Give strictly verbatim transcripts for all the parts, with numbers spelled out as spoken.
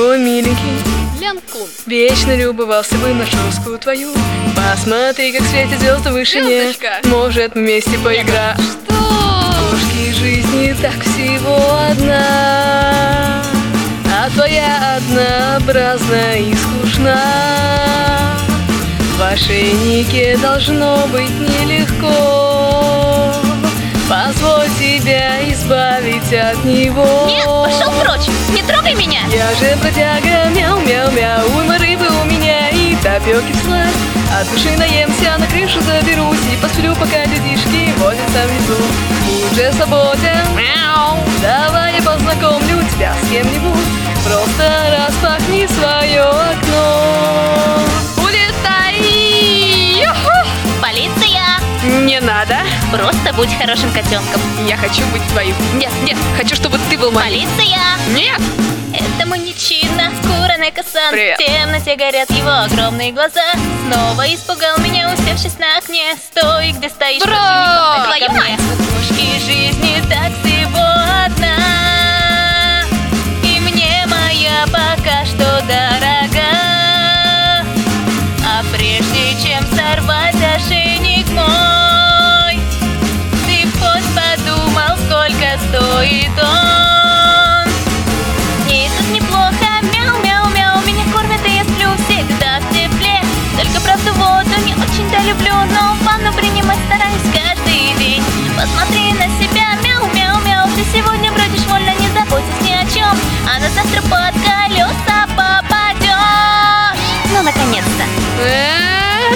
такой миленький. Лян-кун. Вечно любовался бы на шоску твою. Посмотри, как светят звезды в вышине. Звездочка. Может, мы вместе поиграем. Что? Кружки жизни так всего одна, а твоя однообразна и скучна. В ошейнике должно быть нелегко. Позволь себя избавить от него. Нет, пошел прочь, не трогай меня. Я же бродяга, мяу-мяу-мяу. Уйма рыбы у меня и тапёки сласть. От души наемся, на крышу заберусь и посплю, пока детишки водятся внизу. Будь же свободен, мяу. Давай я познакомлю тебя с кем-нибудь. Просто распахни свое окно. Улетай! Юху! Полиция! Не надо. Просто будь хорошим котенком. Я хочу быть твоим. Нет, нет, хочу, чтобы ты был моим. Полиция! Нет! Это мужчина, скуранный касан. Привет. В темноте горят его огромные глаза. Снова испугал меня, усевшись на окне. Стой, где стоишь, Бро! больше не подходи ко Ко мне. Кружки жизни так всего одна, и мне моя пока что дорога. А прежде чем сорвать ошейник мой, ты хоть подумал, сколько стоит он? Мне тут неплохо, мяу-мяу-мяу. Меня кормят, и я сплю всегда в тепле. Только правда воду не очень-то люблю, но ванну принимать стараюсь каждый день. Посмотри на себя, мяу-мяу-мяу. Ты сегодня бродишь вольно, не заботясь ни о чем, а на завтра под колеса попадешь. Ну, наконец-то. Э?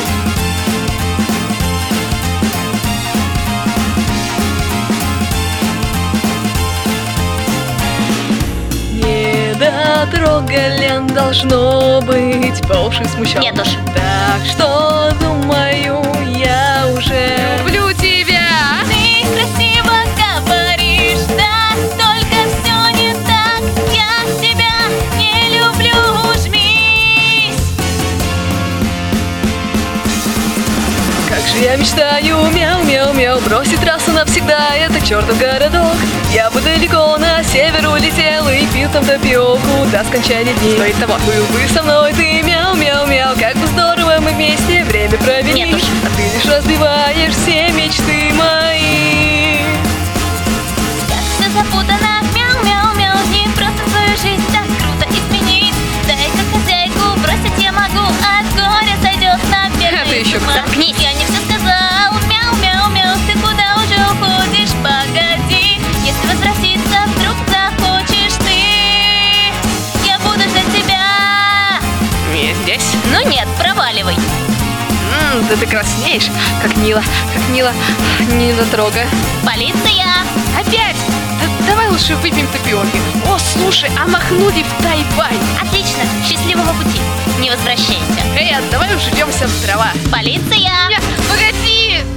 Недотрога должно быть, по уши смущен. Нет уж. Так что, думаю, я уже Люблю тебя! Ты красиво говоришь, да, только все не так. Я тебя не люблю, жмись. Как же я мечтаю, мяу-мяу-мяу, бросить трассу навсегда, это чертов городок. Я бы далеко на север улетел и пил там тапиоку до скончания дней. Стоит того. Был бы со мной ты, мяу-мяу-мяу, как бы здорово мы вместе время провели. Нет уж. А ты лишь разбиваешь все мечты мои. Как все запутано, мяу-мяу-мяу. Не просто свою жизнь так круто изменить. Дай-ка хозяйку бросить я могу, от горя сойдет на первый. Это еще кто? Заткнись, я не все сказал. Мяу-мяу-мяу, ты куда уже уходишь? Погоди, если возвратиться вдруг захочешь ты, я буду ждать тебя. Не здесь. Ну нет, проваливай. М, да ты краснеешь. Как мило, как мило. Не дотрога. Полиция! Опять! Да давай лучше выпьем тапиоки. О, слушай, а махнули в Тайвань. Отлично, счастливого пути. Не возвращайся. Эй, а давай уживемся в дрова. Полиция! Нет, погоди!